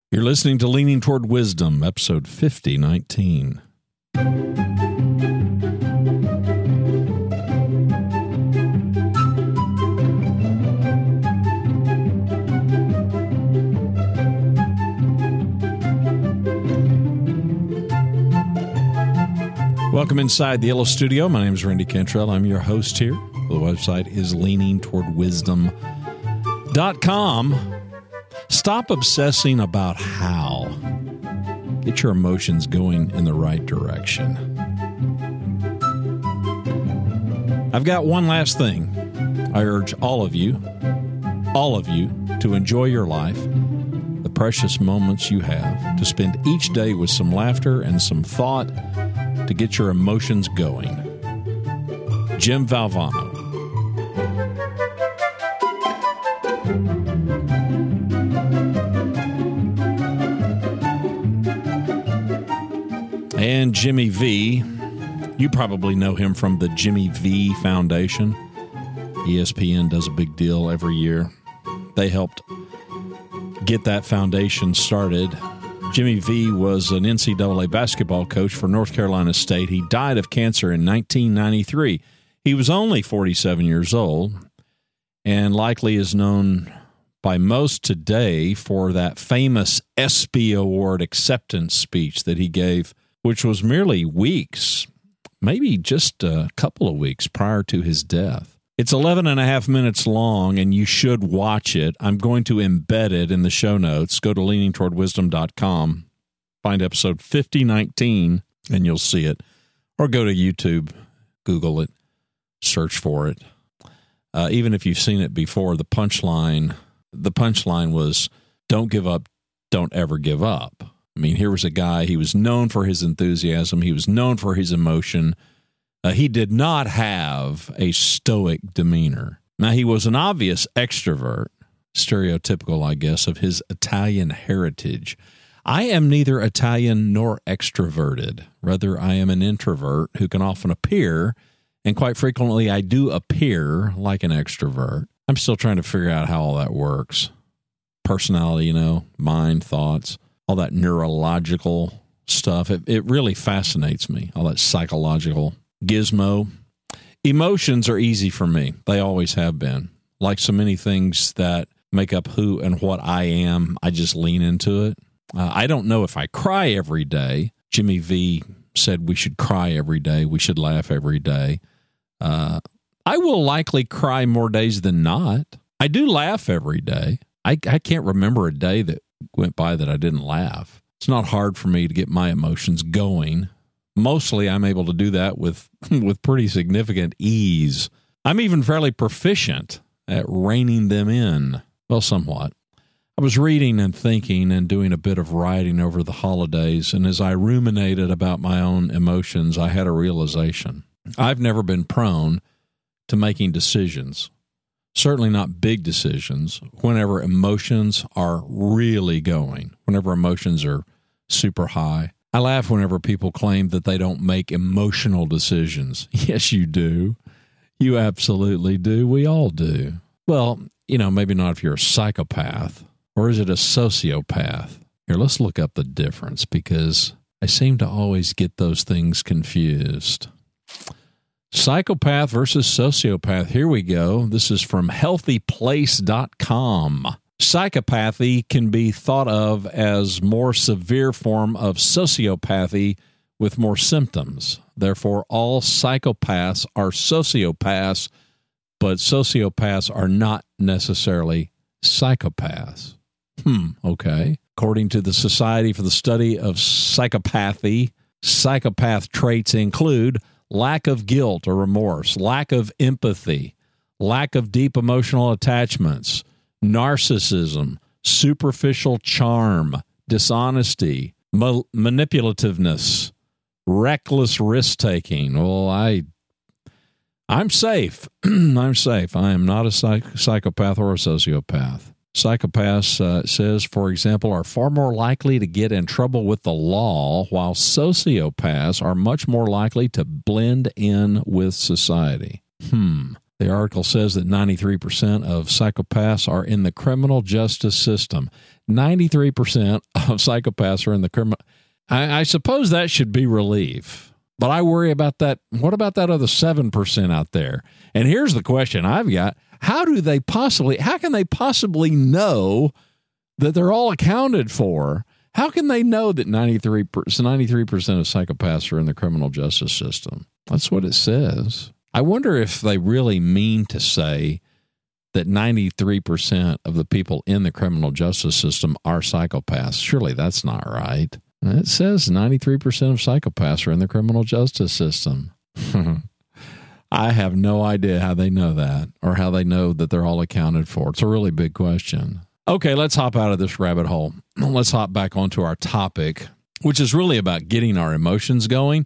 You're listening to Leaning Toward Wisdom, episode 5019. Welcome inside the Yellow Studio. My name is Randy Cantrell. I'm your host here. The website is leaningtowardwisdom.com. Stop obsessing about how. Get your emotions going in the right direction. I've got one last thing. I urge all of you to enjoy your life, the precious moments you have, to spend each day with some laughter and some thought to get your emotions going. Jim Valvano. And Jimmy V, you probably know him from the Jimmy V Foundation. ESPN does a big deal every year. They helped get that foundation started. Jimmy V was an NCAA basketball coach for North Carolina State. He died of cancer in 1993. He was only 47 years old and likely is known by most today for that famous ESPY Award acceptance speech that he gave, which was merely weeks, maybe just a couple of weeks prior to his death. It's 11 and a half minutes long, and you should watch it. I'm going to embed it in the show notes. Go to leaningtowardwisdom.com, find episode 5019, and you'll see it. Or go to YouTube, Google it, search for it. Even if you've seen it before, the punchline was, don't give up, don't ever give up. I mean, here was a guy, he was known for his enthusiasm. He was known for his emotion. He did not have a stoic demeanor. Now, he was an obvious extrovert, stereotypical, I guess, of his Italian heritage. I am neither Italian nor extroverted. Rather, I am an introvert who can often appear, and quite frequently I do appear like an extrovert. I'm still trying to figure out how all that works. Personality, mind, thoughts. All that neurological stuff, it really fascinates me, all that psychological gizmo. Emotions are easy for me. They always have been. Like so many things that make up who and what I am, I just lean into it. I don't know if I cry every day. Jimmy V said we should cry every day. We should laugh every day. I will likely cry more days than not. I do laugh every day. I can't remember a day that went by that I didn't laugh. It's not hard for me to get my emotions going. Mostly I'm able to do that with pretty significant ease. I'm even fairly proficient at reining them in. Well, somewhat. I was reading and thinking and doing a bit of writing over the holidays, and as I ruminated about my own emotions, I had a realization. I've never been prone to making decisions. Certainly not big decisions, whenever emotions are really going, whenever emotions are super high. I laugh whenever people claim that they don't make emotional decisions. Yes, you do. You absolutely do. We all do. Well, maybe not if you're a psychopath, or is it a sociopath? Here, let's look up the difference, because I seem to always get those things confused. Psychopath versus sociopath. Here we go. This is from healthyplace.com. Psychopathy can be thought of as more severe form of sociopathy with more symptoms. Therefore, all psychopaths are sociopaths, but sociopaths are not necessarily psychopaths. Okay. According to the Society for the Study of Psychopathy, psychopath traits include lack of guilt or remorse, lack of empathy, lack of deep emotional attachments, narcissism, superficial charm, dishonesty, manipulativeness, reckless risk-taking. Well, I'm safe. I'm safe. I am not a psychopath or a sociopath. Psychopaths, says, for example, are far more likely to get in trouble with the law, while sociopaths are much more likely to blend in with society. The article says that 93% of psychopaths are in the criminal justice system. 93% of psychopaths are in the criminal. I suppose that should be relief, but I worry about that. What about that other 7% out there? And here's the question I've got. How can they possibly know that they're all accounted for? How can they know that 93% of psychopaths are in the criminal justice system? That's what it says. I wonder if they really mean to say that 93% of the people in the criminal justice system are psychopaths. Surely that's not right. It says 93% of psychopaths are in the criminal justice system. I have no idea how they know that or how they know that they're all accounted for. It's a really big question. Okay, let's hop out of this rabbit hole. Let's hop back onto our topic, which is really about getting our emotions going.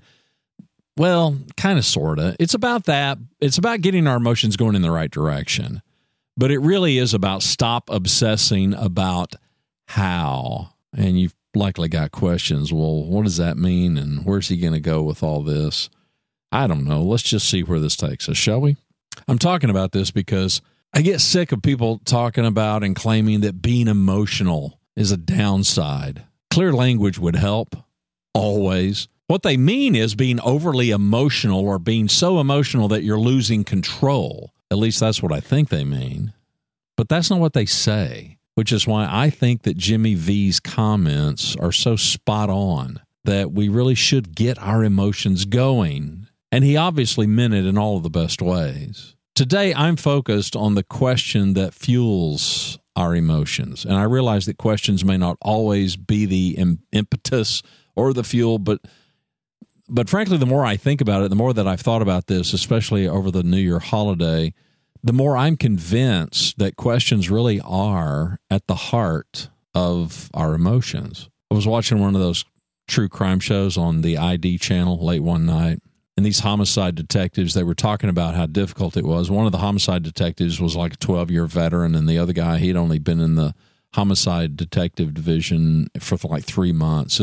Well, kind of, sort of. It's about that. It's about getting our emotions going in the right direction. But it really is about stop obsessing about how. And you've likely got questions. Well, what does that mean? And where's he going to go with all this? I don't know. Let's just see where this takes us, shall we? I'm talking about this because I get sick of people talking about and claiming that being emotional is a downside. Clear language would help, always. What they mean is being overly emotional or being so emotional that you're losing control. At least that's what I think they mean. But that's not what they say, which is why I think that Jimmy V's comments are so spot on, that we really should get our emotions going. And he obviously meant it in all of the best ways. Today, I'm focused on the question that fuels our emotions. And I realize that questions may not always be the impetus or the fuel, but frankly, the more I think about it, the more that I've thought about this, especially over the New Year holiday, the more I'm convinced that questions really are at the heart of our emotions. I was watching one of those true crime shows on the ID channel late one night, and these homicide detectives, they were talking about how difficult it was. One of the homicide detectives was like a 12-year veteran, and the other guy, he'd only been in the homicide detective division for like 3 months.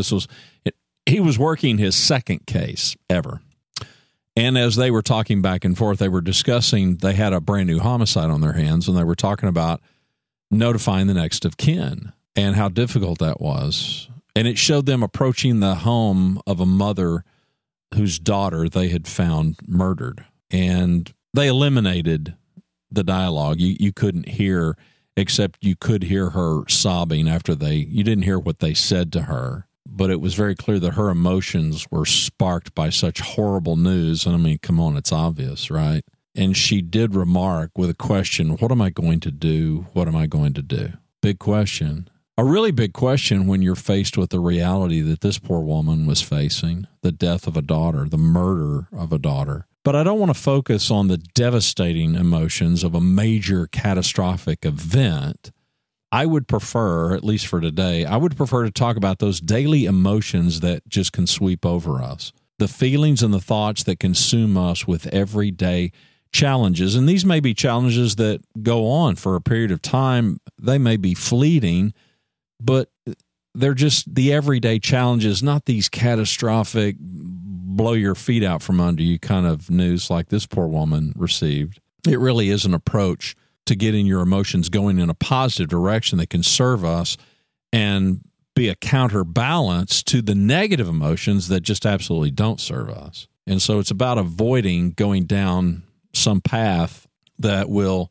He was working his second case ever. And as they were talking back and forth, they were discussing, they had a brand new homicide on their hands, and they were talking about notifying the next of kin and how difficult that was. And it showed them approaching the home of a mother whose daughter they had found murdered. And they eliminated the dialogue. You couldn't hear, except you could hear her sobbing after you didn't hear what they said to her. But it was very clear that her emotions were sparked by such horrible news. And I mean, come on, it's obvious, right? And she did remark with a question, what am I going to do? What am I going to do? Big question. A really big question when you're faced with the reality that this poor woman was facing, the death of a daughter, the murder of a daughter. But I don't want to focus on the devastating emotions of a major catastrophic event. I would prefer, at least for today, I would prefer to talk about those daily emotions that just can sweep over us, the feelings and the thoughts that consume us with everyday challenges. And these may be challenges that go on for a period of time. They may be fleeting, but they're just the everyday challenges, not these catastrophic, blow your feet out from under you kind of news like this poor woman received. It really is an approach to getting your emotions going in a positive direction that can serve us and be a counterbalance to the negative emotions that just absolutely don't serve us. And so it's about avoiding going down some path that will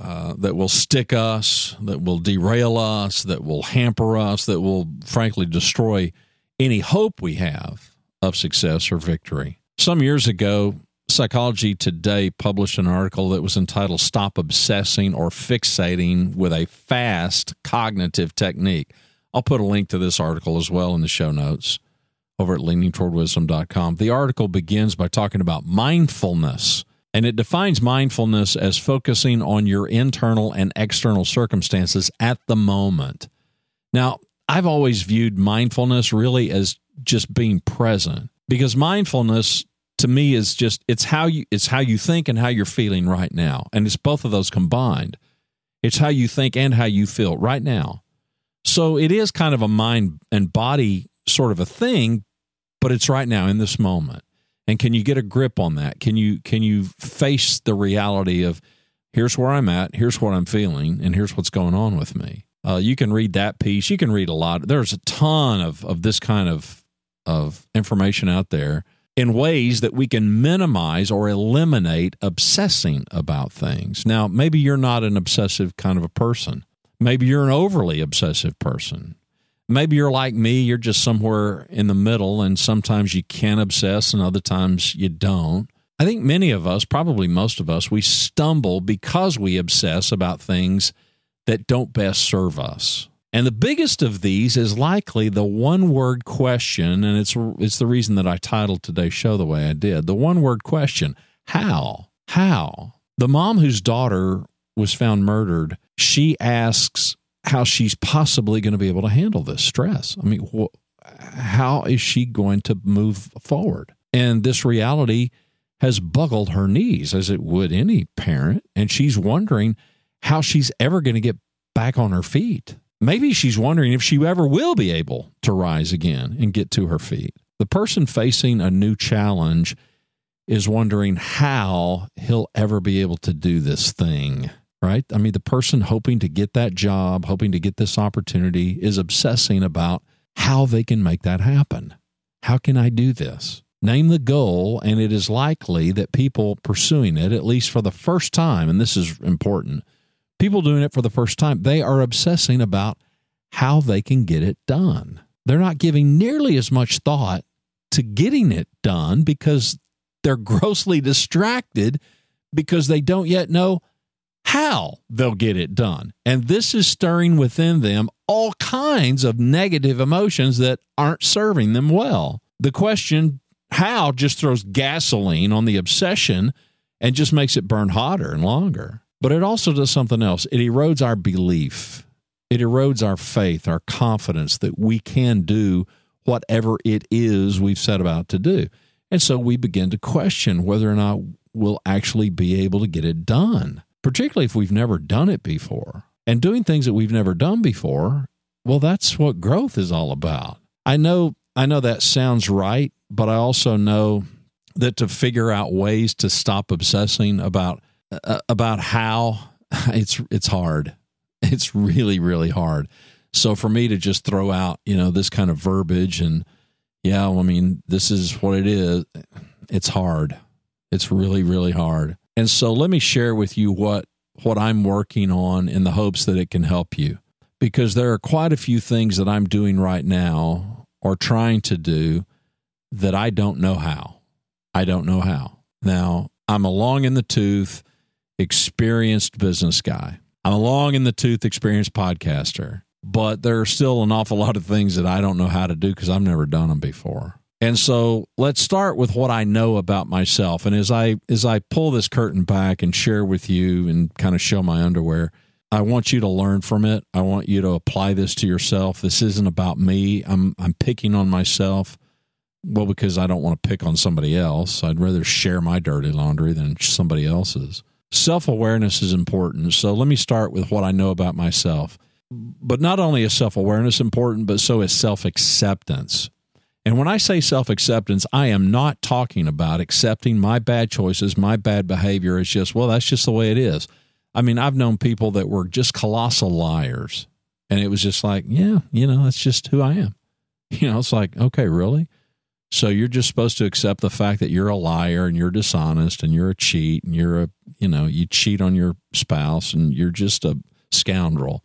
stick us, that will derail us, that will hamper us, that will frankly destroy any hope we have of success or victory. Some years ago, Psychology Today published an article that was entitled Stop Obsessing or Fixating with a Fast Cognitive Technique. I'll put a link to this article as well in the show notes over at leaningtowardwisdom.com. The article begins by talking about mindfulness, and it defines mindfulness as focusing on your internal and external circumstances at the moment. Now, I've always viewed mindfulness really as just being present, because mindfulness to me is just, it's how you think and how you're feeling right now. And it's both of those combined. It's how you think and how you feel right now. So it is kind of a mind and body sort of a thing, but it's right now in this moment. And can you get a grip on that? Can you face the reality of, here's where I'm at, here's what I'm feeling, and here's what's going on with me? You can read that piece. You can read a lot. There's a ton of this kind of information out there in ways that we can minimize or eliminate obsessing about things. Now, maybe you're not an obsessive kind of a person. Maybe you're an overly obsessive person. Maybe you're like me, you're just somewhere in the middle, and sometimes you can obsess and other times you don't. I think many of us, probably most of us, we stumble because we obsess about things that don't best serve us. And the biggest of these is likely the one-word question, and it's the reason that I titled today's show the way I did. The one-word question, how? How? The mom whose daughter was found murdered, she asks how she's possibly going to be able to handle this stress. I mean, how is she going to move forward? And this reality has buckled her knees, as it would any parent, and she's wondering how she's ever going to get back on her feet. Maybe she's wondering if she ever will be able to rise again and get to her feet. The person facing a new challenge is wondering how he'll ever be able to do this thing, right? I mean, the person hoping to get that job, hoping to get this opportunity, is obsessing about how they can make that happen. How can I do this? Name the goal, and it is likely that people pursuing it, at least for the first time, and this is important, people doing it for the first time, they are obsessing about how they can get it done. They're not giving nearly as much thought to getting it done because they're grossly distracted because they don't yet know how they'll get it done. And this is stirring within them all kinds of negative emotions that aren't serving them well. The question, how, just throws gasoline on the obsession and just makes it burn hotter and longer. But it also does something else. It erodes our belief. It erodes our faith, our confidence that we can do whatever it is we've set about to do. And so we begin to question whether or not we'll actually be able to get it done, particularly if we've never done it before. And doing things that we've never done before, well, that's what growth is all about. I know that sounds right, but I also know that to figure out ways to stop obsessing about how, it's hard. It's really, really hard. So for me to just throw out, this kind of verbiage and, this is what it is, it's hard. It's really, really hard. And so let me share with you what I'm working on in the hopes that it can help you, because there are quite a few things that I'm doing right now or trying to do that I don't know how. I don't know how. Now, I'm a long in the tooth, experienced business guy. I'm a long in the tooth, experienced podcaster, but there are still an awful lot of things that I don't know how to do because I've never done them before. And so let's start with what I know about myself. And as I pull this curtain back and share with you and kind of show my underwear, I want you to learn from it. I want you to apply this to yourself. This isn't about me. I'm picking on myself. Well, because I don't want to pick on somebody else. I'd rather share my dirty laundry than somebody else's. Self-awareness is important. So let me start with what I know about myself. But not only is self-awareness important, but so is self-acceptance. And when I say self-acceptance, I am not talking about accepting my bad choices, my bad behavior as just, well, that's just the way it is. I mean, I've known people that were just colossal liars. And it was just like, yeah, that's just who I am. It's like, okay, really? So you're just supposed to accept the fact that you're a liar and you're dishonest and you're a cheat and you cheat on your spouse and you're just a scoundrel.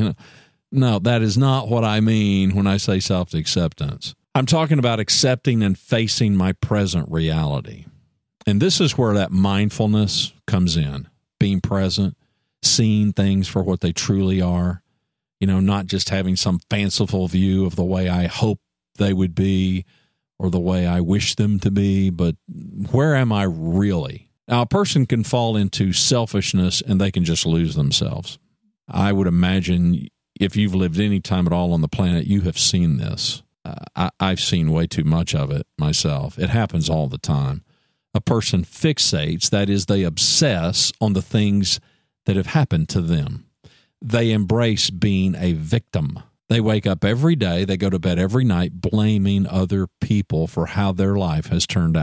No, that is not what I mean when I say self-acceptance. I'm talking about accepting and facing my present reality. And this is where that mindfulness comes in, being present, seeing things for what they truly are, not just having some fanciful view of the way I hope they would be or the way I wish them to be, but where am I really? Now, a person can fall into selfishness and they can just lose themselves. I would imagine if you've lived any time at all on the planet, you have seen this. I've seen way too much of it myself. It happens all the time. A person fixates, that is, they obsess on the things that have happened to them. They embrace being a victim. They wake up every day, they go to bed every night blaming other people for how their life has turned out.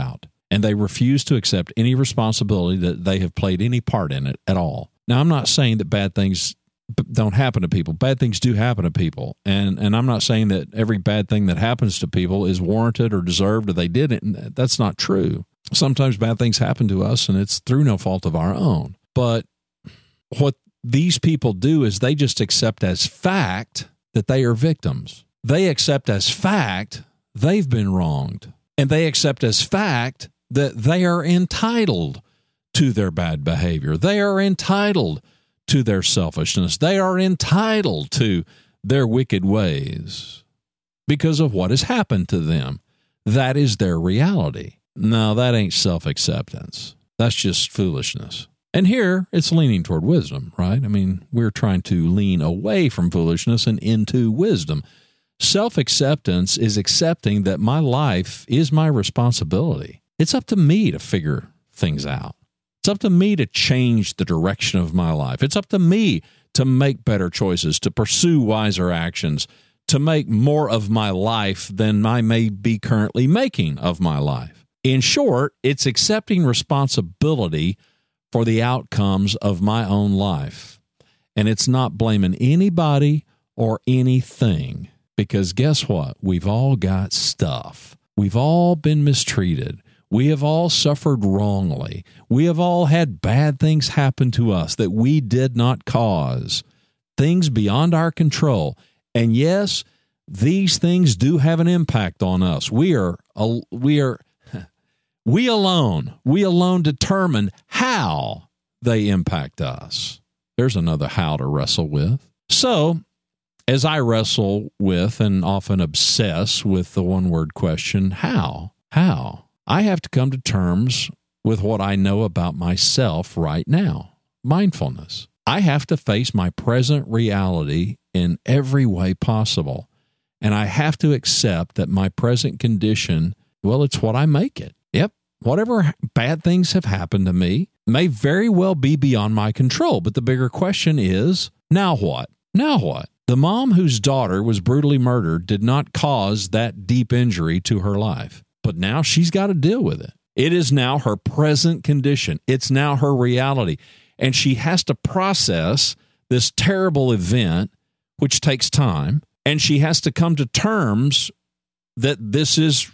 and they refuse to accept any responsibility that they have played any part in it at all. Now, I'm not saying that bad things don't happen to people. Bad things do happen to people. And I'm not saying that every bad thing that happens to people is warranted or deserved or they didn't. That's not true. Sometimes bad things happen to us and it's through no fault of our own. But what these people do is they just accept as fact that they are victims. They accept as fact they've been wronged. And they accept as fact that they are entitled to their bad behavior. They are entitled to their selfishness. They are entitled to their wicked ways because of what has happened to them. That is their reality. No, that ain't self-acceptance. That's just foolishness. And here, it's leaning toward wisdom, right? I mean, we're trying to lean away from foolishness and into wisdom. Self-acceptance is accepting that my life is my responsibility. It's up to me to figure things out. It's up to me to change the direction of my life. It's up to me to make better choices, to pursue wiser actions, to make more of my life than I may be currently making of my life. In short, it's accepting responsibility for the outcomes of my own life. And it's not blaming anybody or anything, because guess what? We've all got stuff. We've all been mistreated. We have all suffered wrongly. We have all had bad things happen to us that we did not cause, things beyond our control. And yes, these things do have an impact on us. We alone determine how they impact us. There's another how to wrestle with. So, as I wrestle with and often obsess with the one-word question, how? I have to come to terms with what I know about myself right now, mindfulness. I have to face my present reality in every way possible, and I have to accept that my present condition, well, it's what I make it. Yep, whatever bad things have happened to me may very well be beyond my control, but the bigger question is, now what? Now what? The mom whose daughter was brutally murdered did not cause that deep injury to her life. But now she's got to deal with it. It is now her present condition. It's now her reality. And she has to process this terrible event, which takes time. And she has to come to terms that this is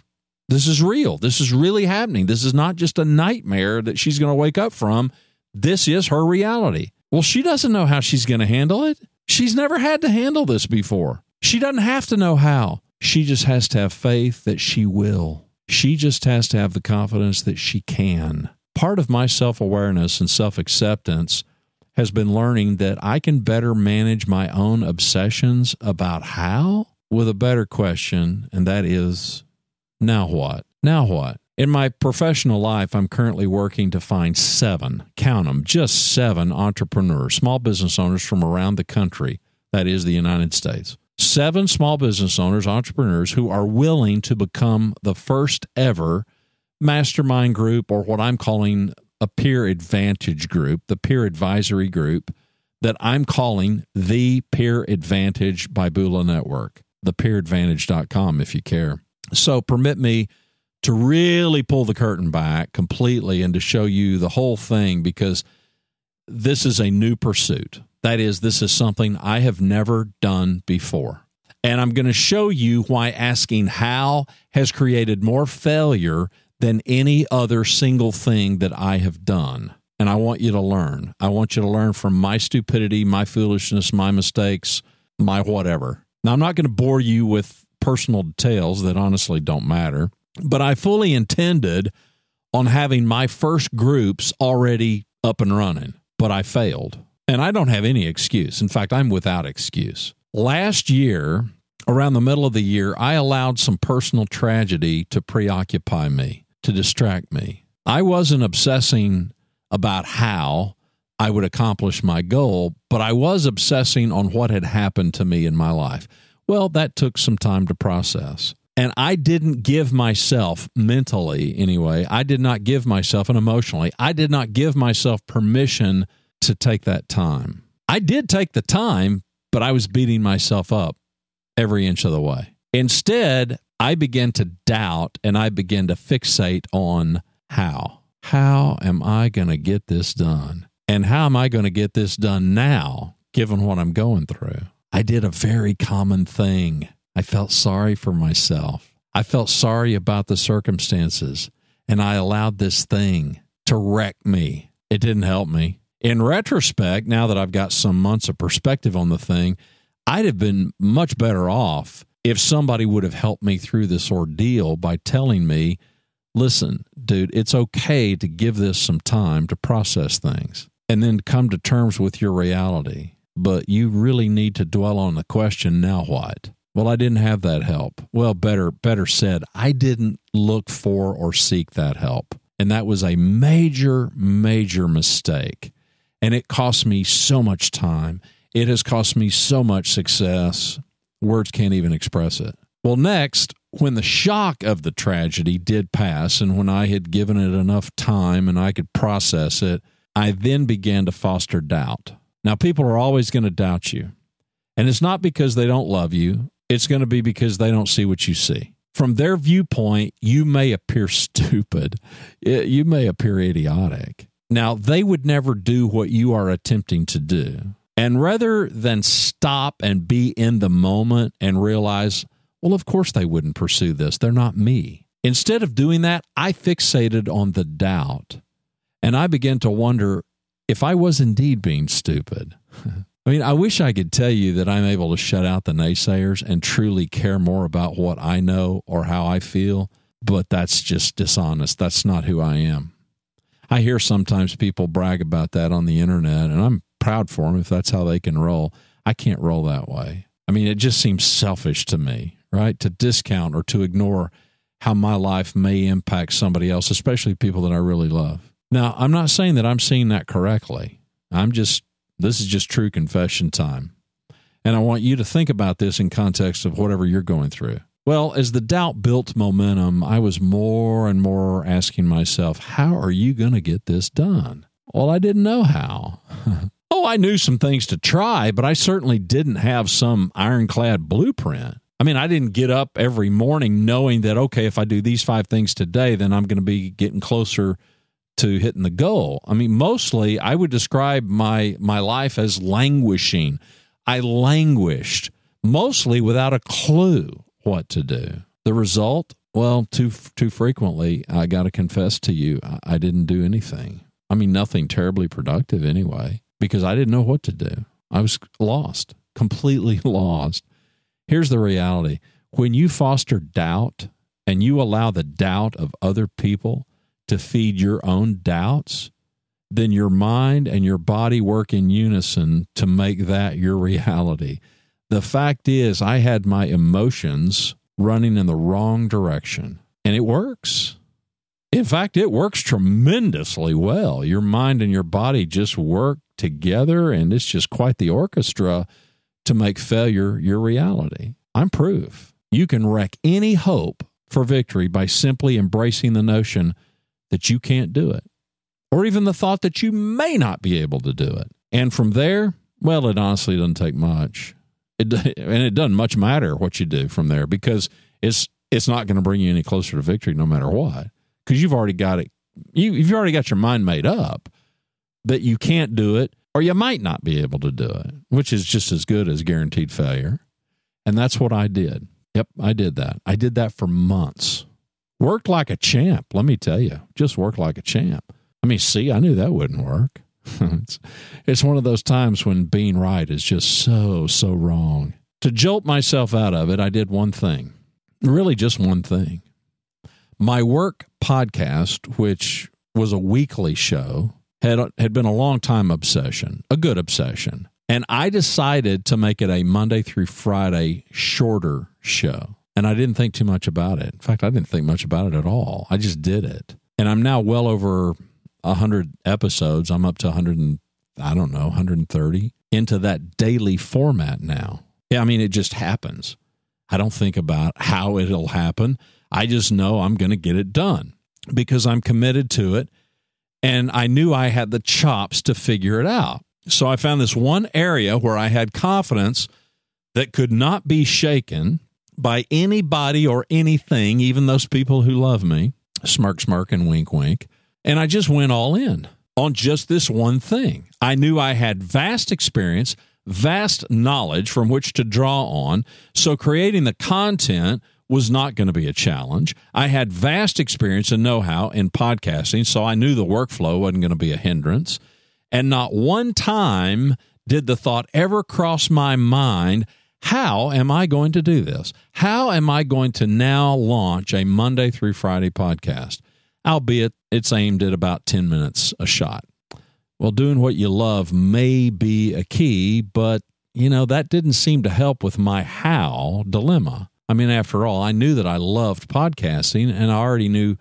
real. This is really happening. This is not just a nightmare that she's going to wake up from. This is her reality. Well, she doesn't know how she's going to handle it. She's never had to handle this before. She doesn't have to know how. She just has to have faith that she will. She just has to have the confidence that she can. Part of my self-awareness and self-acceptance has been learning that I can better manage my own obsessions about how with a better question, and that is, now what? Now what? In my professional life, I'm currently working to find 7, count them, just 7 entrepreneurs, small business owners from around the country, that is the United States. 7 small business owners, entrepreneurs who are willing to become the first ever mastermind group, or what I'm calling a peer advantage group, the peer advisory group that I'm calling the Peer Advantage by Bula Network, thepeeradvantage.com if you care. So permit me to really pull the curtain back completely and to show you the whole thing, because this is a new pursuit. That is, this is something I have never done before. And I'm going to show you why asking how has created more failure than any other single thing that I have done. And I want you to learn. I want you to learn from my stupidity, my foolishness, my mistakes, my whatever. Now, I'm not going to bore you with personal details that honestly don't matter, but I fully intended on having my first groups already up and running, but I failed. And I don't have any excuse. In fact, I'm without excuse. Last year, around the middle of the year, I allowed some personal tragedy to preoccupy me, to distract me. I wasn't obsessing about how I would accomplish my goal, but I was obsessing on what had happened to me in my life. Well, that took some time to process. And I didn't give myself, mentally anyway, I did not give myself, and emotionally, I did not give myself permission to take that time. I did take the time, but I was beating myself up every inch of the way. Instead, I began to doubt and I began to fixate on how? How am I going to get this done? And how am I going to get this done now, given what I'm going through? I did a very common thing. I felt sorry for myself. I felt sorry about the circumstances, and I allowed this thing to wreck me. It didn't help me. In retrospect, now that I've got some months of perspective on the thing, I'd have been much better off if somebody would have helped me through this ordeal by telling me, listen, dude, it's okay to give this some time to process things and then come to terms with your reality. But you really need to dwell on the question, now what? Well, I didn't have that help. Well, better said, I didn't look for or seek that help. And that was a major, major mistake. And it cost me so much time. It has cost me so much success. Words can't even express it. Well, next, when the shock of the tragedy did pass and when I had given it enough time and I could process it, I then began to foster doubt. Now, people are always going to doubt you. And it's not because they don't love you. It's going to be because they don't see what you see. From their viewpoint, you may appear stupid. You may appear idiotic. Now, they would never do what you are attempting to do. And rather than stop and be in the moment and realize, well, of course they wouldn't pursue this. They're not me. Instead of doing that, I fixated on the doubt. And I began to wonder if I was indeed being stupid. I mean, I wish I could tell you that I'm able to shut out the naysayers and truly care more about what I know or how I feel, but that's just dishonest. That's not who I am. I hear sometimes people brag about that on the internet, and I'm proud for them if that's how they can roll. I can't roll that way. I mean, it just seems selfish to me, right? To discount or to ignore how my life may impact somebody else, especially people that I really love. Now, I'm not saying that I'm seeing that correctly. This is just true confession time. And I want you to think about this in context of whatever you're going through. Well, as the doubt built momentum, I was more and more asking myself, how are you going to get this done? Well, I didn't know how. I knew some things to try, but I certainly didn't have some ironclad blueprint. I mean, I didn't get up every morning knowing that, okay, if I do these 5 things today, then I'm going to be getting closer to hitting the goal. I mean, mostly I would describe my life as languishing. I languished, mostly without a clue what to do. The result? Well, too frequently, I got to confess to you, I didn't do anything. I mean, nothing terribly productive anyway, because I didn't know what to do. I was lost, completely lost. Here's the reality. When you foster doubt and you allow the doubt of other people to feed your own doubts, then your mind and your body work in unison to make that your reality. The fact is, I had my emotions running in the wrong direction, and it works. In fact, it works tremendously well. Your mind and your body just work together, and it's just quite the orchestra to make failure your reality. I'm proof. You can wreck any hope for victory by simply embracing the notion that you can't do it, or even the thought that you may not be able to do it. And from there, well, it honestly doesn't take much. And it doesn't much matter what you do from there, because it's not going to bring you any closer to victory no matter what, because you've already got it. You've already got your mind made up that you can't do it, or you might not be able to do it, which is just as good as guaranteed failure. And that's what I did. Yep, I did that. I did that for months. Worked like a champ, let me tell you. Just worked like a champ. I mean, see, I knew that wouldn't work. It's one of those times when being right is just so wrong. To jolt myself out of it, I did one thing. Really just one thing. My work podcast, which was a weekly show, had been a long-time obsession, a good obsession. And I decided to make it a Monday through Friday shorter show. And I didn't think too much about it. In fact, I didn't think much about it at all. I just did it. And I'm now well over 100 episodes. I'm up to 130 into that daily format now. Yeah, I mean, it just happens. I don't think about how it'll happen. I just know I'm going to get it done because I'm committed to it. And I knew I had the chops to figure it out. So I found this one area where I had confidence that could not be shaken by anybody or anything, even those people who love me. Smirk, smirk, and wink, wink. And I just went all in on just this one thing. I knew I had vast experience, vast knowledge from which to draw on, so creating the content was not going to be a challenge. I had vast experience and know-how in podcasting, so I knew the workflow wasn't going to be a hindrance. And not one time did the thought ever cross my mind, how am I going to do this? How am I going to now launch a Monday through Friday podcast? Albeit it's aimed at about 10 minutes a shot. Well, doing what you love may be a key, but, that didn't seem to help with my how dilemma. I mean, after all, I knew that I loved podcasting, and I already knew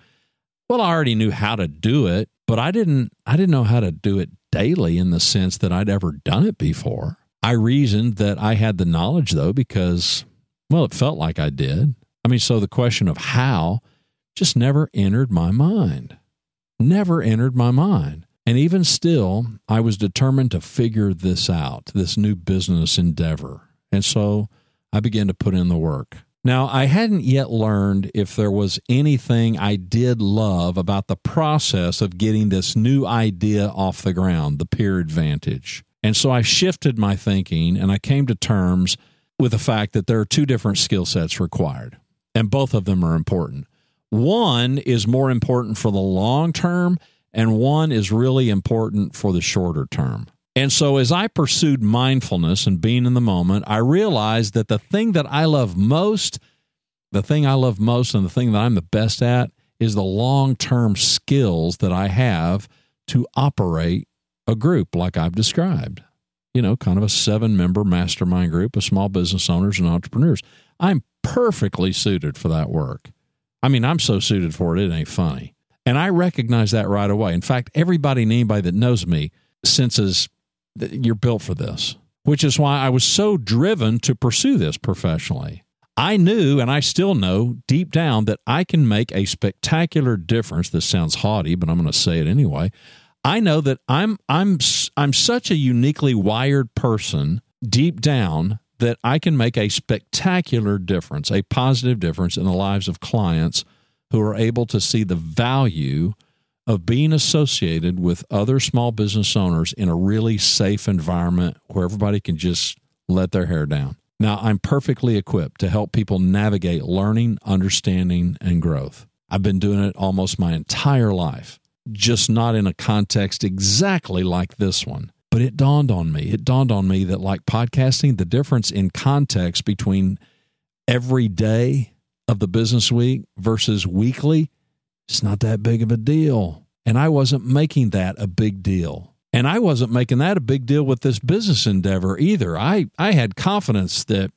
how to do it, but I didn't know how to do it daily in the sense that I'd ever done it before. I reasoned that I had the knowledge, though, because, it felt like I did. I mean, so the question of how just never entered my mind. Never entered my mind. And even still, I was determined to figure this out, this new business endeavor. And so I began to put in the work. Now, I hadn't yet learned if there was anything I did love about the process of getting this new idea off the ground, the peer advantage. And so I shifted my thinking, and I came to terms with the fact that there are two different skill sets required, and both of them are important. One is more important for the long term, and one is really important for the shorter term. And so as I pursued mindfulness and being in the moment, I realized that the thing I love most and the thing that I'm the best at is the long-term skills that I have to operate a group like I've described. Kind of a 7-member mastermind group of small business owners and entrepreneurs. I'm perfectly suited for that work. I mean, I'm so suited for it, it ain't funny. And I recognize that right away. In fact, everybody and anybody that knows me senses that you're built for this, which is why I was so driven to pursue this professionally. I knew, and I still know deep down, that I can make a spectacular difference. This sounds haughty, but I'm going to say it anyway. I know that I'm such a uniquely wired person deep down that I can make a spectacular difference, a positive difference in the lives of clients who are able to see the value of being associated with other small business owners in a really safe environment where everybody can just let their hair down. Now, I'm perfectly equipped to help people navigate learning, understanding, and growth. I've been doing it almost my entire life, just not in a context exactly like this one. But it dawned on me that like podcasting, the difference in context between every day of the business week versus weekly, it's not that big of a deal. And I wasn't making that a big deal. And I wasn't making that a big deal with this business endeavor either. I had confidence that,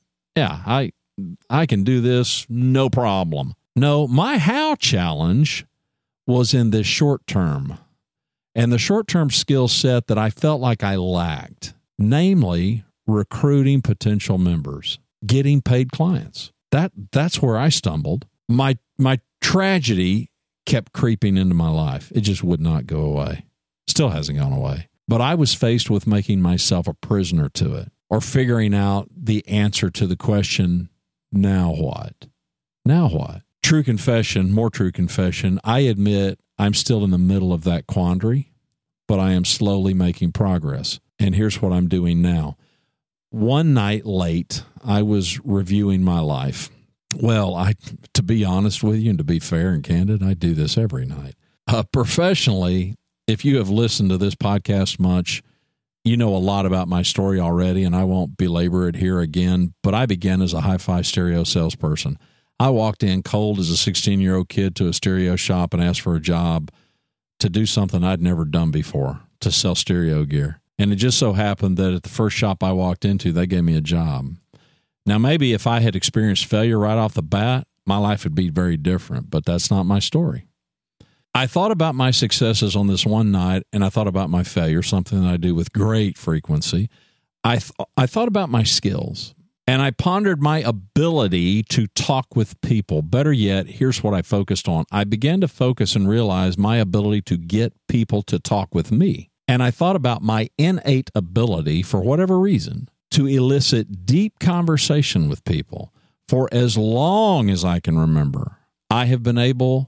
I can do this, no problem. No, my how challenge was in this short term. And the short-term skill set that I felt like I lacked, namely recruiting potential members, getting paid clients. That's where I stumbled. My tragedy kept creeping into my life. It just would not go away. Still hasn't gone away. But I was faced with making myself a prisoner to it, or figuring out the answer to the question, now what? Now what? More true confession, I admit I'm still in the middle of that quandary, but I am slowly making progress. And here's what I'm doing now. One night late, I was reviewing my life. Well, to be honest with you and to be fair and candid, I do this every night. Professionally, if you have listened to this podcast much, you know a lot about my story already, and I won't belabor it here again, but I began as a hi-fi stereo salesperson. I walked in cold as a 16-year-old kid to a stereo shop and asked for a job to do something I'd never done before, to sell stereo gear. And it just so happened that at the first shop I walked into, they gave me a job. Now, maybe if I had experienced failure right off the bat, my life would be very different, but that's not my story. I thought about my successes on this one night, and I thought about my failure, something that I do with great frequency. I thought about my skills, and I pondered my ability to talk with people. Better yet, here's what I focused on. I began to focus and realize my ability to get people to talk with me. And I thought about my innate ability, for whatever reason, to elicit deep conversation with people. For as long as I can remember, I have been able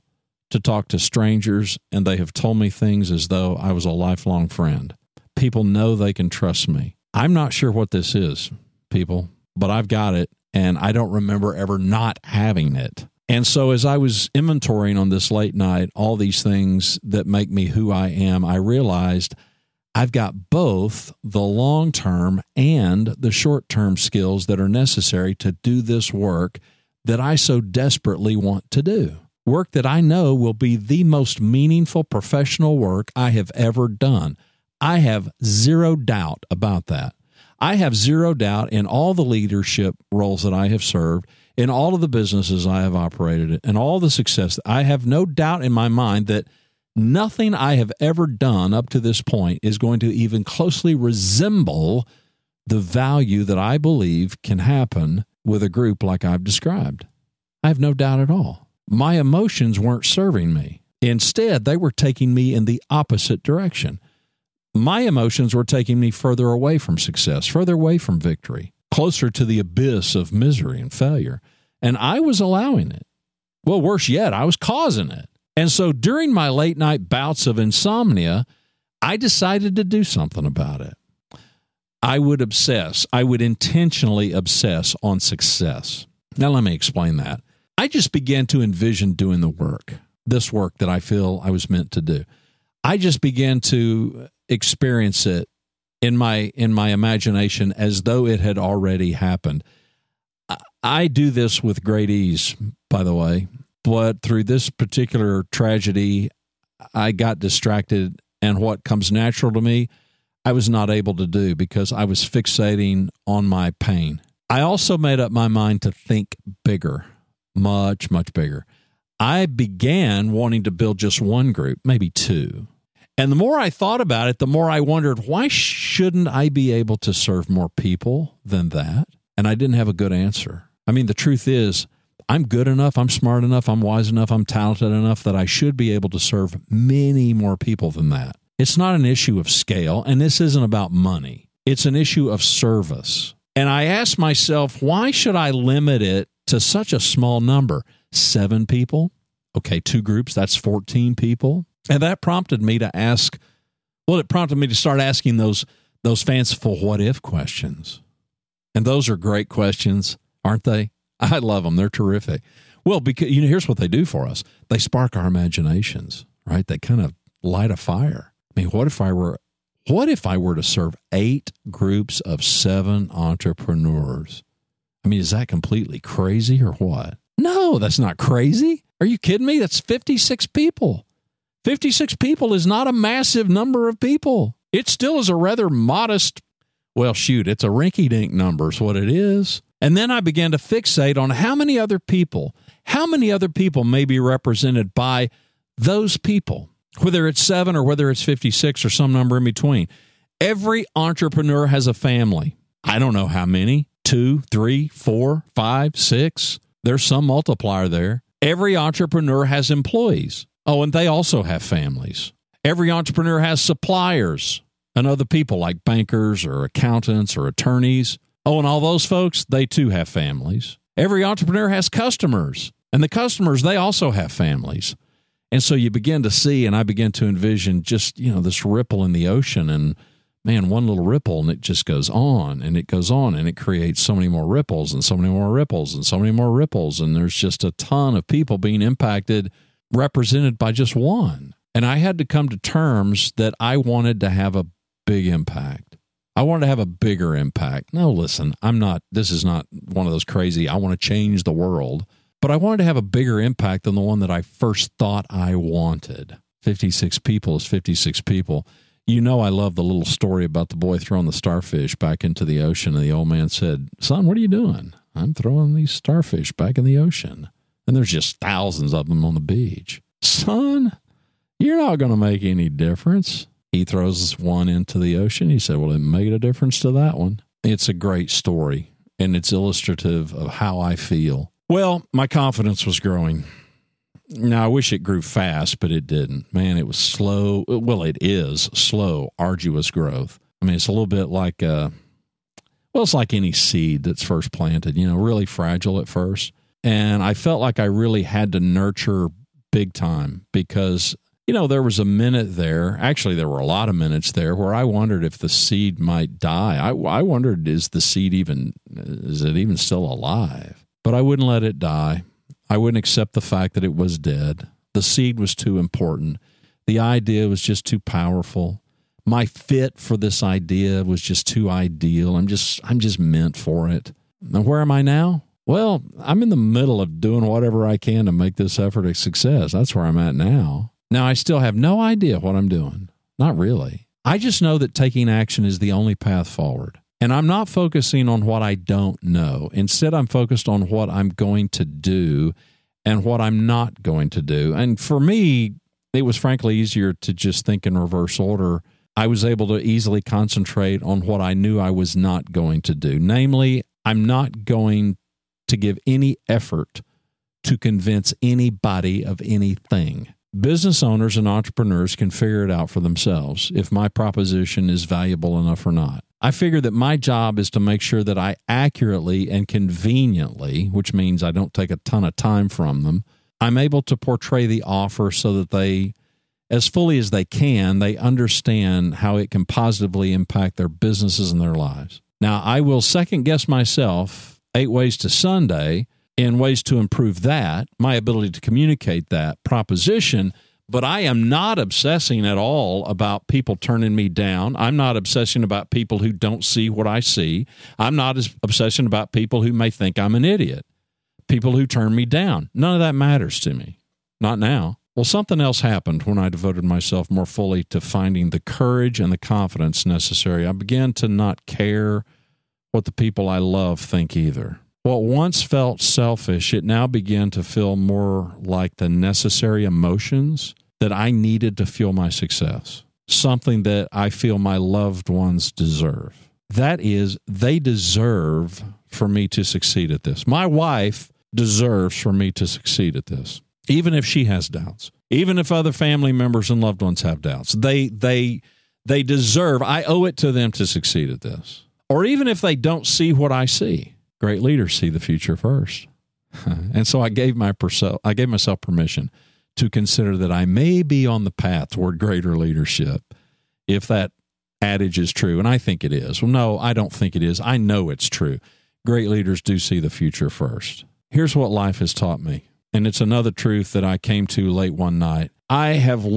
to talk to strangers, and they have told me things as though I was a lifelong friend. People know they can trust me. I'm not sure what this is, people, but I've got it, and I don't remember ever not having it. And so as I was inventorying on this late night, all these things that make me who I am, I realized I've got both the long-term and the short-term skills that are necessary to do this work that I so desperately want to do. Work that I know will be the most meaningful professional work I have ever done. I have zero doubt about that. I have zero doubt in all the leadership roles that I have served, in all of the businesses I have operated, and all the success. I have no doubt in my mind that nothing I have ever done up to this point is going to even closely resemble the value that I believe can happen with a group like I've described. I have no doubt at all. My emotions weren't serving me. Instead, they were taking me in the opposite direction. My emotions were taking me further away from success, further away from victory, closer to the abyss of misery and failure. And I was allowing it. Well, worse yet, I was causing it. And so during my late night bouts of insomnia, I decided to do something about it. I would intentionally obsess on success. Now, let me explain that. I just began to envision doing the work, this work that I feel I was meant to do. I just began to experience it in my imagination as though it had already happened. I do this with great ease, by the way, but through this particular tragedy, I got distracted, and what comes natural to me, I was not able to do because I was fixating on my pain. I also made up my mind to think bigger, much, much bigger. I began wanting to build just one group, maybe two. And the more I thought about it, the more I wondered, why shouldn't I be able to serve more people than that? And I didn't have a good answer. I mean, the truth is, I'm good enough, I'm smart enough, I'm wise enough, I'm talented enough that I should be able to serve many more people than that. It's not an issue of scale, and this isn't about money. It's an issue of service. And I asked myself, why should I limit it to such a small number? 7 people? Okay, 2 groups, that's 14 people. And that prompted me to ask, well, it prompted me to start asking those fanciful what-if questions. And those are great questions, aren't they? I love them. They're terrific. Well, because here's what they do for us. They spark our imaginations, right? They kind of light a fire. I mean, what if I were to serve 8 groups of 7 entrepreneurs? I mean, is that completely crazy or what? No, that's not crazy. Are you kidding me? That's 56 people. 56 people is not a massive number of people. It still is a rather modest, it's a rinky-dink number is what it is. And then I began to fixate on how many other people may be represented by those people, whether it's 7 or whether it's 56 or some number in between. Every entrepreneur has a family. I don't know how many, 2, 3, 4, 5, 6. There's some multiplier there. Every entrepreneur has employees. Oh, and they also have families. Every entrepreneur has suppliers and other people like bankers or accountants or attorneys. Oh, and all those folks, they too have families. Every entrepreneur has customers, and the customers, they also have families. And so you begin to see, and I begin to envision just, this ripple in the ocean, and man, one little ripple, and it just goes on, and it goes on, and it creates so many more ripples, and so many more ripples, and so many more ripples, and there's just a ton of people being impacted, represented by just one. And I had to come to terms that I wanted to have a big impact. I wanted to have a bigger impact. No, listen, this is not one of those crazy, I want to change the world, but I wanted to have a bigger impact than the one that I first thought I wanted. 56 people is 56 people. I love the little story about the boy throwing the starfish back into the ocean, and the old man said, "Son, what are you doing?" "I'm throwing these starfish back in the ocean." And there's just thousands of them on the beach. "Son, you're not going to make any difference." He throws one into the ocean. He said, "Well, it made a difference to that one." It's a great story, and it's illustrative of how I feel. Well, my confidence was growing. Now, I wish it grew fast, but it didn't. Man, it was slow. Well, it is slow, arduous growth. I mean, it's a little bit like, it's like any seed that's first planted, really fragile at first. And I felt like I really had to nurture big time because, there was a minute there. Actually, there were a lot of minutes there where I wondered if the seed might die. I wondered, is it even still alive? But I wouldn't let it die. I wouldn't accept the fact that it was dead. The seed was too important. The idea was just too powerful. My fit for this idea was just too ideal. I'm just meant for it. Now, where am I now? Well, I'm in the middle of doing whatever I can to make this effort a success. That's where I'm at now. Now, I still have no idea what I'm doing. Not really. I just know that taking action is the only path forward. And I'm not focusing on what I don't know. Instead, I'm focused on what I'm going to do and what I'm not going to do. And for me, it was frankly easier to just think in reverse order. I was able to easily concentrate on what I knew I was not going to do. Namely, I'm not going to give any effort to convince anybody of anything. Business owners and entrepreneurs can figure it out for themselves if my proposition is valuable enough or not. I figure that my job is to make sure that I accurately and conveniently, which means I don't take a ton of time from them, I'm able to portray the offer so that they, as fully as they can, they understand how it can positively impact their businesses and their lives. Now, I will second guess myself 8 ways to Sunday in ways to improve that, my ability to communicate that proposition, but I am not obsessing at all about people turning me down. I'm not obsessing about people who don't see what I see. I'm not obsessing about people who may think I'm an idiot, people who turn me down. None of that matters to me. Not now. Well, something else happened when I devoted myself more fully to finding the courage and the confidence necessary. I began to not care what the people I love think either. What once felt selfish, it now began to feel more like the necessary emotions that I needed to fuel my success, something that I feel my loved ones deserve. That is, they deserve for me to succeed at this. My wife deserves for me to succeed at this, even if she has doubts, even if other family members and loved ones have doubts. They deserve, I owe it to them to succeed at this. Or even if they don't see what I see. Great leaders see the future first. And so I gave myself permission to consider that I may be on the path toward greater leadership, if that adage is true. And I think it is. Well, no, I don't think it is. I know it's true. Great leaders do see the future first. Here's what life has taught me. And it's another truth that I came to late one night. I have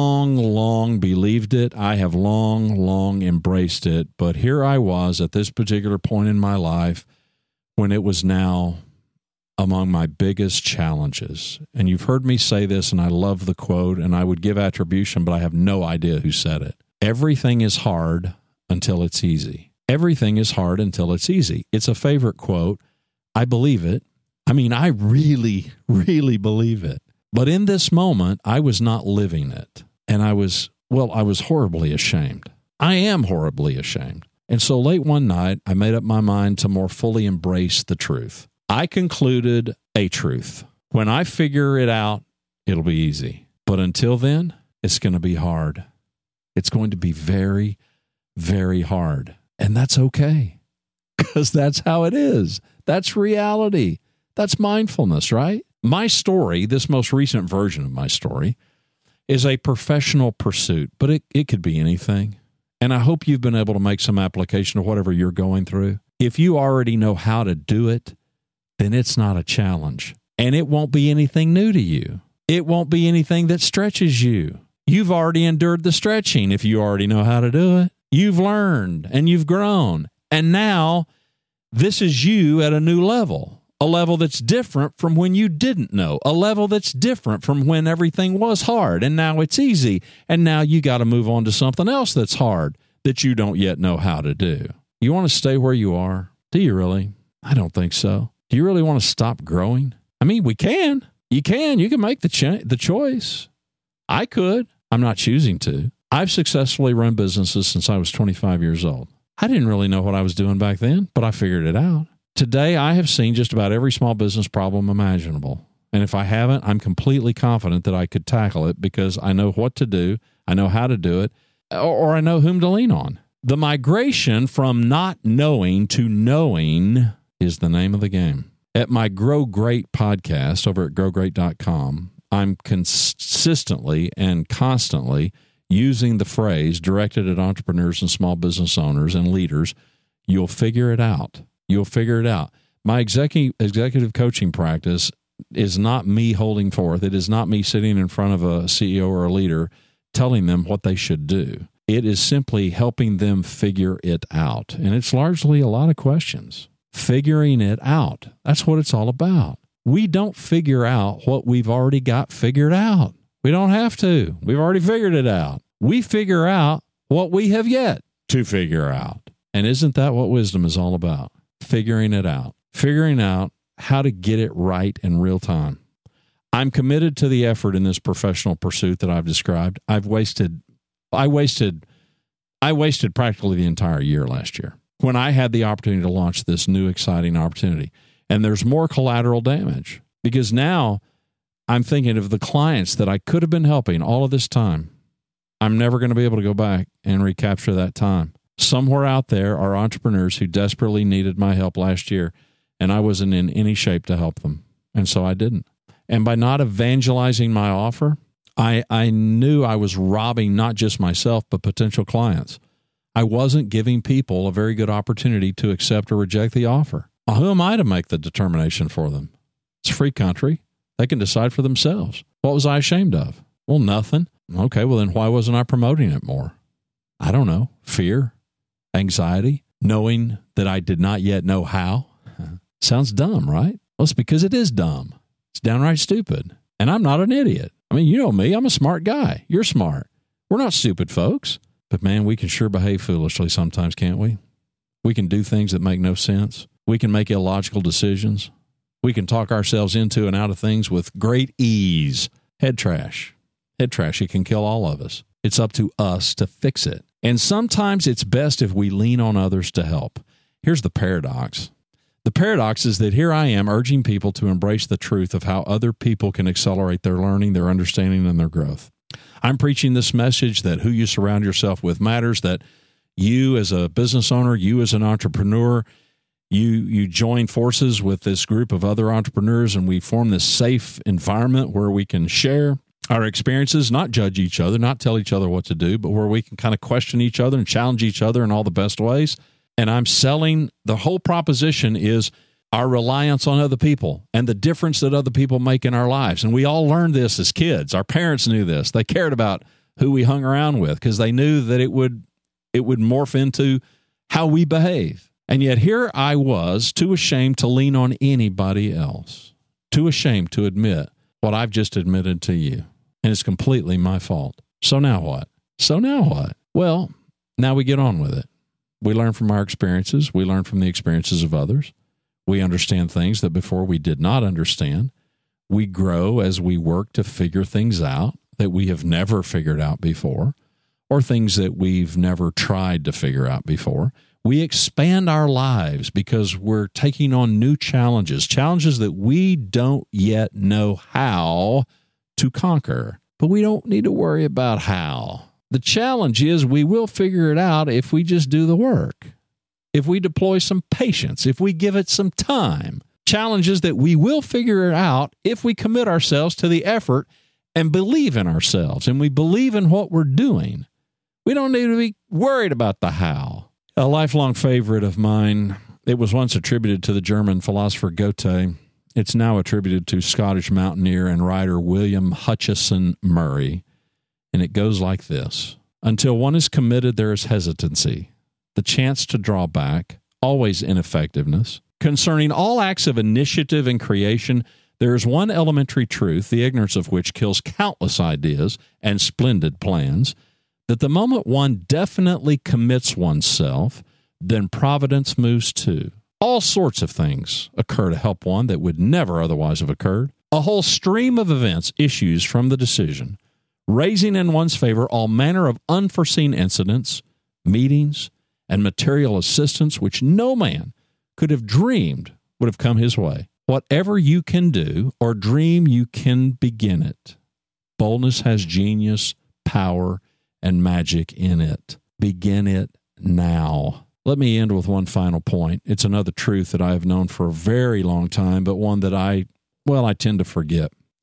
long believed it. I have long embraced it. But here I was at this particular point in my life when it was now among my biggest challenges. And you've heard me say this, and I love the quote, and I would give attribution, but I have no idea who said it. Everything is hard until it's easy. Everything is hard until it's easy. It's a favorite quote. I believe it. I mean, I really believe it. But in this moment, I was not living it. And I was horribly ashamed. I am horribly ashamed. And so late one night, I made up my mind to more fully embrace the truth. I concluded a truth. When I figure it out, it'll be easy. But until then, it's going to be hard. It's going to be very, very hard. And that's okay, because that's how it is. That's reality. That's mindfulness, right? My story, this most recent version of my story, is a professional pursuit, but it could be anything. And I hope you've been able to make some application of whatever you're going through. If you already know how to do it, then it's not a challenge. And it won't be anything new to you. It won't be anything that stretches you. You've already endured the stretching if you already know how to do it. You've learned and you've grown. And now this is you at a new level. A level that's different from when you didn't know. A level that's different from when everything was hard and now it's easy. And now you got to move on to something else that's hard that you don't yet know how to do. You want to stay where you are? Do you really? I don't think so. Do you really want to stop growing? I mean, we can. You can. You can make the choice. I could. I'm not choosing to. I've successfully run businesses since I was 25 years old. I didn't really know what I was doing back then, but I figured it out. Today, I have seen just about every small business problem imaginable. And if I haven't, I'm completely confident that I could tackle it because I know what to do, I know how to do it, or I know whom to lean on. The migration from not knowing to knowing is the name of the game. At my Grow Great podcast over at growgreat.com, I'm consistently and constantly using the phrase directed at entrepreneurs and small business owners and leaders, you'll figure it out. You'll figure it out. My executive coaching practice is not me holding forth. It is not me sitting in front of a CEO or a leader telling them what they should do. It is simply helping them figure it out. And it's largely a lot of questions. Figuring it out. That's what it's all about. We don't figure out what we've already got figured out. We don't have to. We've already figured it out. We figure out what we have yet to figure out. And isn't that what wisdom is all about? Figuring it out. Figuring out how to get it right in real time. I'm committed to the effort in this professional pursuit that I've described. I wasted practically the entire year last year when I had the opportunity to launch this new exciting opportunity. And there's more collateral damage because now I'm thinking of the clients that I could have been helping all of this time. I'm never going to be able to go back and recapture that time. Somewhere out there are entrepreneurs who desperately needed my help last year, and I wasn't in any shape to help them. And so I didn't. And by not evangelizing my offer, I knew I was robbing not just myself, but potential clients. I wasn't giving people a very good opportunity to accept or reject the offer. Well, who am I to make the determination for them? It's a free country. They can decide for themselves. What was I ashamed of? Well, nothing. Okay, well then why wasn't I promoting it more? I don't know. Fear, anxiety, knowing that I did not yet know how. Sounds dumb, right? Well, it's because it is dumb. It's downright stupid. And I'm not an idiot. I mean, you know me. I'm a smart guy. You're smart. We're not stupid folks. But man, we can sure behave foolishly sometimes, can't we? We can do things that make no sense. We can make illogical decisions. We can talk ourselves into and out of things with great ease. Head trash. Head trash. It can kill all of us. It's up to us to fix it. And sometimes it's best if we lean on others to help. Here's the paradox. The paradox is that here I am urging people to embrace the truth of how other people can accelerate their learning, their understanding, and their growth. I'm preaching this message that who you surround yourself with matters, that you as a business owner, you as an entrepreneur, you join forces with this group of other entrepreneurs, and we form this safe environment where we can share our experiences, not judge each other, not tell each other what to do, but where we can kind of question each other and challenge each other in all the best ways. And I'm selling, the whole proposition is our reliance on other people and the difference that other people make in our lives. And we all learned this as kids. Our parents knew this. They cared about who we hung around with because they knew that it would morph into how we behave. And yet here I was, too ashamed to lean on anybody else, too ashamed to admit what I've just admitted to you. And it's completely my fault. So now what? Well, now we get on with it. We learn from our experiences. We learn from the experiences of others. We understand things that before we did not understand. We grow as we work to figure things out that we have never figured out before, or things that we've never tried to figure out before. We expand our lives because we're taking on new challenges that we don't yet know how to conquer. But we don't need to worry about how. The challenge is we will figure it out if we just do the work, if we deploy some patience, if we give it some time. Challenges that we will figure it out if we commit ourselves to the effort and believe in ourselves and we believe in what we're doing. We don't need to be worried about the how. A lifelong favorite of mine, it was once attributed to the German philosopher Goethe. It's now attributed to Scottish mountaineer and writer William Hutchison Murray. And it goes like this. Until one is committed, there is hesitancy, the chance to draw back, always ineffectiveness. Concerning all acts of initiative and creation, there is one elementary truth, the ignorance of which kills countless ideas and splendid plans, that the moment one definitely commits oneself, then providence moves too. All sorts of things occur to help one that would never otherwise have occurred. A whole stream of events issues from the decision, raising in one's favor all manner of unforeseen incidents, meetings, and material assistance which no man could have dreamed would have come his way. Whatever you can do or dream, you can begin it. Boldness has genius, power, and magic in it. Begin it now. Let me end with one final point. It's another truth that I have known for a very long time, but one that I tend to forget.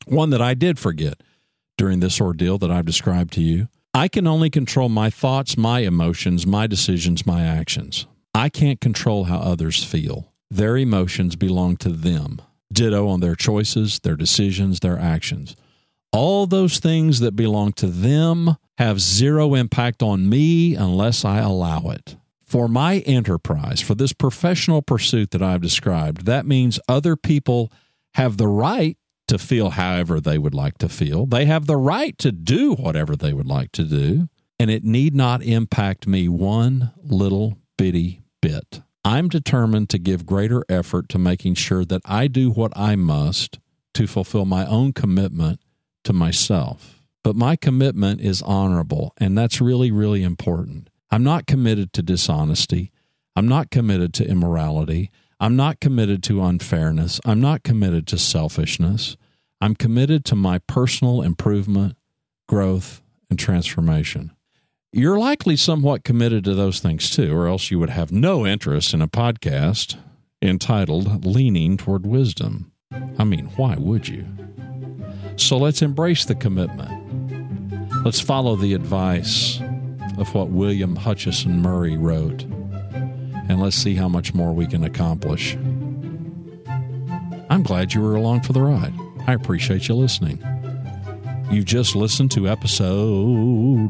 one that I did forget during this ordeal that I've described to you. I can only control my thoughts, my emotions, my decisions, my actions. I can't control how others feel. Their emotions belong to them. Ditto on their choices, their decisions, their actions. All those things that belong to them have zero impact on me unless I allow it. For my enterprise, for this professional pursuit that I've described, that means other people have the right to feel however they would like to feel. They have the right to do whatever they would like to do, and it need not impact me one little bitty bit. I'm determined to give greater effort to making sure that I do what I must to fulfill my own commitment to myself. But my commitment is honorable, and that's really, really important. I'm not committed to dishonesty. I'm not committed to immorality. I'm not committed to unfairness. I'm not committed to selfishness. I'm committed to my personal improvement, growth, and transformation. You're likely somewhat committed to those things too, or else you would have no interest in a podcast entitled Leaning Toward Wisdom. I mean, why would you? So let's embrace the commitment. Let's follow the advice of what William Hutchison Murray wrote, and let's see how much more we can accomplish. I'm glad you were along for the ride. I appreciate you listening. You've just listened to episode,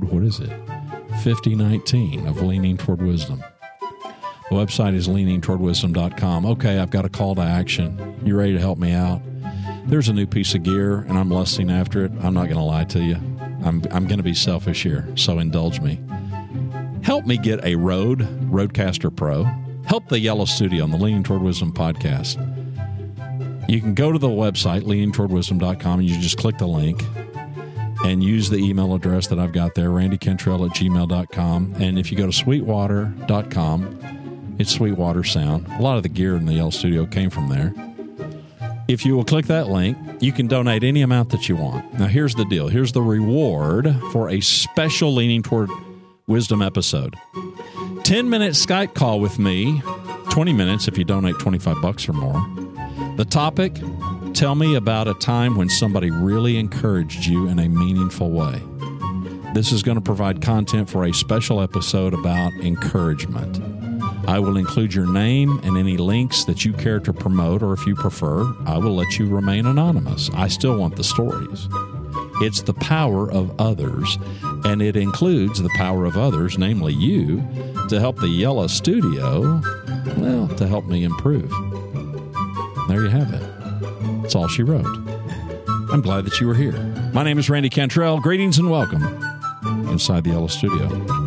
5019 of Leaning Toward Wisdom. The website is leaningtowardwisdom.com. Okay, I've got a call to action. You ready to help me out? There's a new piece of gear, and I'm lusting after it. I'm not going to lie to you. I'm going to be selfish here, so indulge me. Help me get a Rodecaster Pro. Help the Yellow Studio on the Leaning Toward Wisdom podcast. You can go to the website, leaningtowardwisdom.com, and you just click the link and use the email address that I've got there, randycantrell@gmail.com. And if you go to sweetwater.com, it's Sweetwater Sound. A lot of the gear in the Yellow Studio came from there. If you will click that link, you can donate any amount that you want. Now, here's the deal. Here's the reward for a special Leaning Toward Wisdom episode. 10-minute Skype call with me, 20 minutes if you donate $25 or more. The topic, tell me about a time when somebody really encouraged you in a meaningful way. This is going to provide content for a special episode about encouragement. I will include your name and any links that you care to promote, or if you prefer, I will let you remain anonymous. I still want the stories. It's the power of others, and it includes the power of others, namely you, to help the Yellow Studio, well, to help me improve. There you have it. That's all she wrote. I'm glad that you were here. My name is Randy Cantrell. Greetings and welcome inside the Yellow Studio.